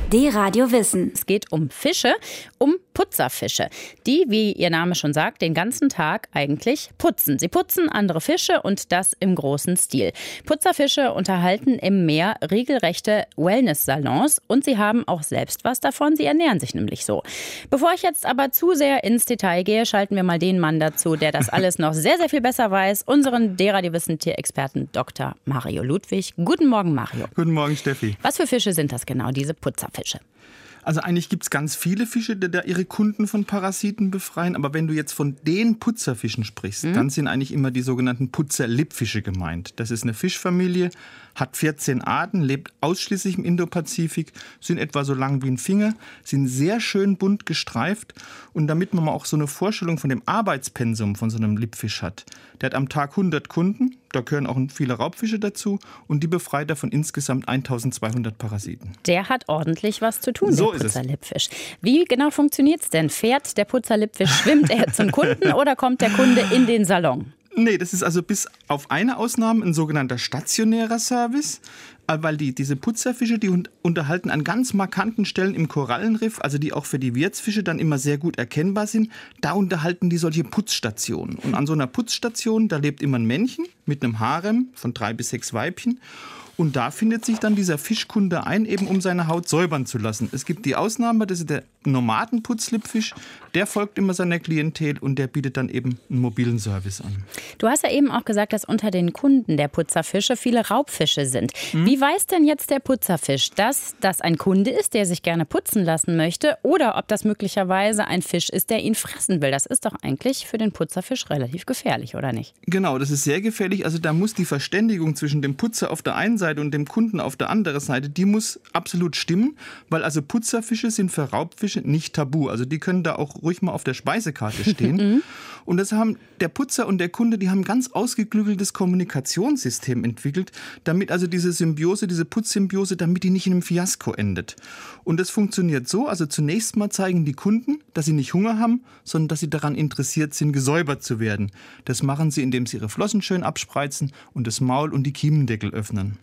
D-Radio Wissen. Es geht um Fische, um Putzerfische, die, wie ihr Name schon sagt, den ganzen Tag eigentlich putzen. Sie putzen andere Fische und das im großen Stil. Putzerfische unterhalten im Meer regelrechte Wellness-Salons und sie haben auch selbst was davon. Sie ernähren sich nämlich so. Bevor ich jetzt aber zu sehr ins Detail gehe, schalten wir mal den Mann dazu, der das alles noch sehr, sehr viel besser weiß. Unseren D-Radio Wissen-Tierexperten Dr. Mario Ludwig. Guten Morgen, Mario. Guten Morgen, Steffi. Was für Fische sind das genau, diese Putzerfische? Also eigentlich gibt es ganz viele Fische, die da ihre Kunden von Parasiten befreien. Aber wenn du jetzt von den Putzerfischen sprichst, dann sind eigentlich immer die sogenannten Putzerlippfische gemeint. Das ist eine Fischfamilie, hat 14 Arten, lebt ausschließlich im Indopazifik, sind etwa so lang wie ein Finger, sind sehr schön bunt gestreift. Und damit man mal auch so eine Vorstellung von dem Arbeitspensum von so einem Lippfisch hat. Der hat am Tag 100 Kunden, da gehören auch viele Raubfische dazu. Und die befreit davon insgesamt 1200 Parasiten. Der hat ordentlich was zu tun, So der Putzerlippfisch. Wie genau funktioniert es denn? Fährt der Putzerlippfisch, schwimmt er zum Kunden oder kommt der Kunde in den Salon? Nee, das ist also bis auf eine Ausnahme ein sogenannter stationärer Service, weil diese Putzerfische, die unterhalten an ganz markanten Stellen im Korallenriff, also die auch für die Wirtsfische dann immer sehr gut erkennbar sind, da unterhalten die solche Putzstationen. Und an so einer Putzstation, da lebt immer ein Männchen mit einem Harem von 3 bis 6 Weibchen. Und da findet sich dann dieser Fischkunde ein, eben um seine Haut säubern zu lassen. Es gibt die Ausnahme, das ist der Nomadenputzlippfisch. Der folgt immer seiner Klientel und der bietet dann eben einen mobilen Service an. Du hast ja eben auch gesagt, dass unter den Kunden der Putzerfische viele Raubfische sind. Wie weiß denn jetzt der Putzerfisch, dass das ein Kunde ist, der sich gerne putzen lassen möchte, oder ob das möglicherweise ein Fisch ist, der ihn fressen will? Das ist doch eigentlich für den Putzerfisch relativ gefährlich, oder nicht? Genau, das ist sehr gefährlich. Also da muss die Verständigung zwischen dem Putzer auf der einen Seite und dem Kunden auf der anderen Seite, die muss absolut stimmen, weil also Putzerfische sind für Raubfische nicht tabu. Also die können da auch ruhig mal auf der Speisekarte stehen. Und das haben der Putzer und der Kunde, die haben ein ganz ausgeklügeltes Kommunikationssystem entwickelt, damit also diese Symbiose, diese Putzsymbiose, damit die nicht in einem Fiasko endet. Und das funktioniert so, also zunächst mal zeigen die Kunden, dass sie nicht Hunger haben, sondern dass sie daran interessiert sind, gesäubert zu werden. Das machen sie, indem sie ihre Flossen schön abspreizen und das Maul und die Kiemendeckel öffnen.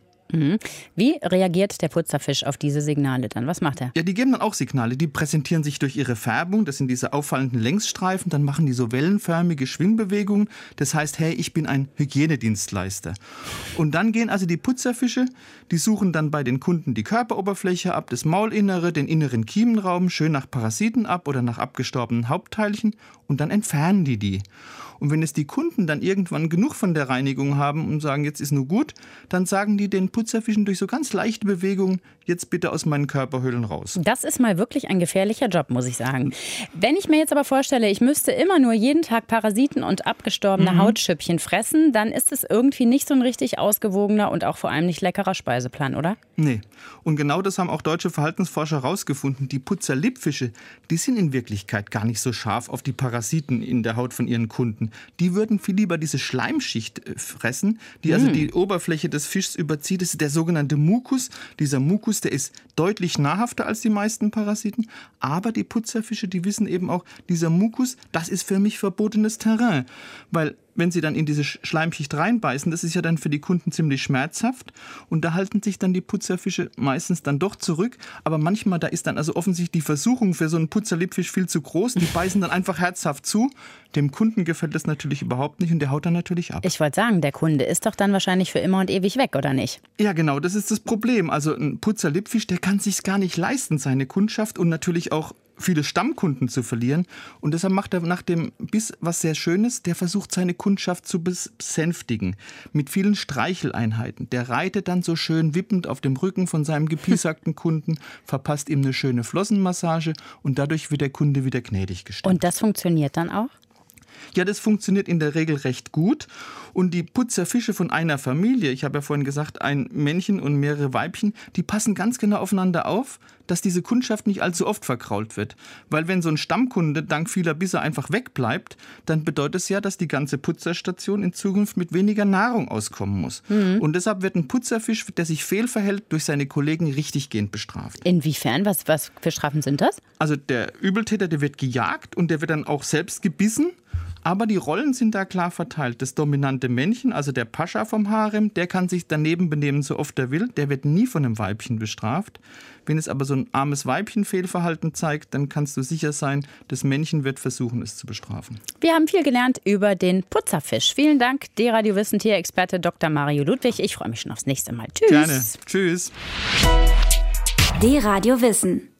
Wie reagiert der Putzerfisch auf diese Signale dann? Was macht er? Ja, die geben dann auch Signale. Die präsentieren sich durch ihre Färbung. Das sind diese auffallenden Längsstreifen. Dann machen die so wellenförmige Schwingbewegungen. Das heißt, hey, ich bin ein Hygienedienstleister. Und dann gehen also die Putzerfische, die suchen dann bei den Kunden die Körperoberfläche ab, das Maulinnere, den inneren Kiemenraum, schön nach Parasiten ab oder nach abgestorbenen Hauptteilchen. Und dann entfernen die. Und wenn es die Kunden dann irgendwann genug von der Reinigung haben und sagen, jetzt ist nur gut, dann sagen die den Putzerfischen durch so ganz leichte Bewegungen, jetzt bitte aus meinen Körperhöhlen raus. Das ist mal wirklich ein gefährlicher Job, muss ich sagen. Wenn ich mir jetzt aber vorstelle, ich müsste immer nur jeden Tag Parasiten und abgestorbene Hautschüppchen fressen, dann ist es irgendwie nicht so ein richtig ausgewogener und auch vor allem nicht leckerer Speiseplan, oder? Nee. Und genau das haben auch deutsche Verhaltensforscher herausgefunden. Die Putzerlippfische, die sind in Wirklichkeit gar nicht so scharf auf die Parasiten in der Haut von ihren Kunden. Die würden viel lieber diese Schleimschicht fressen, die also die Oberfläche des Fischs überzieht. Das ist der sogenannte Mucus. Dieser Mucus, der ist deutlich nahrhafter als die meisten Parasiten. Aber die Putzerfische, die wissen eben auch, dieser Mucus, das ist für mich verbotenes Terrain. Weil wenn sie dann in diese Schleimschicht reinbeißen, das ist ja dann für die Kunden ziemlich schmerzhaft. Und da halten sich dann die Putzerfische meistens dann doch zurück. Aber manchmal, da ist dann also offensichtlich die Versuchung für so einen Putzerlippfisch viel zu groß. Die beißen dann einfach herzhaft zu. Dem Kunden gefällt das natürlich überhaupt nicht und der haut dann natürlich ab. Ich wollte sagen, der Kunde ist doch dann wahrscheinlich für immer und ewig weg, oder nicht? Ja, genau, das ist das Problem. Also ein Putzerlippfisch, der kann sich's gar nicht leisten, seine Kundschaft und natürlich auch viele Stammkunden zu verlieren. Und deshalb macht er nach dem Biss was sehr Schönes. Der versucht, seine Kundschaft zu besänftigen. Mit vielen Streicheleinheiten. Der reitet dann so schön wippend auf dem Rücken von seinem gepiesakten Kunden, verpasst ihm eine schöne Flossenmassage und dadurch wird der Kunde wieder gnädig gestimmt. Und das funktioniert dann auch? Ja, das funktioniert in der Regel recht gut. Und die Putzerfische von einer Familie, ich habe ja vorhin gesagt, ein Männchen und mehrere Weibchen, die passen ganz genau aufeinander auf, dass diese Kundschaft nicht allzu oft verkrault wird. Weil wenn so ein Stammkunde dank vieler Bisse einfach wegbleibt, dann bedeutet es ja, dass die ganze Putzerstation in Zukunft mit weniger Nahrung auskommen muss. Und deshalb wird ein Putzerfisch, der sich fehlverhält, durch seine Kollegen richtiggehend bestraft. Inwiefern? Was für Strafen sind das? Also der Übeltäter, der wird gejagt und der wird dann auch selbst gebissen. Aber die Rollen sind da klar verteilt. Das dominante Männchen, also der Pascha vom Harem, der kann sich daneben benehmen, so oft er will. Der wird nie von einem Weibchen bestraft. Wenn es aber so ein armes Weibchen Fehlverhalten zeigt, dann kannst du sicher sein, das Männchen wird versuchen, es zu bestrafen. Wir haben viel gelernt über den Putzerfisch. Vielen Dank, D-Radio Wissen Tierexperte Dr. Mario Ludwig. Ich freue mich schon aufs nächste Mal. Tschüss. Gerne. Tschüss. D-Radio Wissen.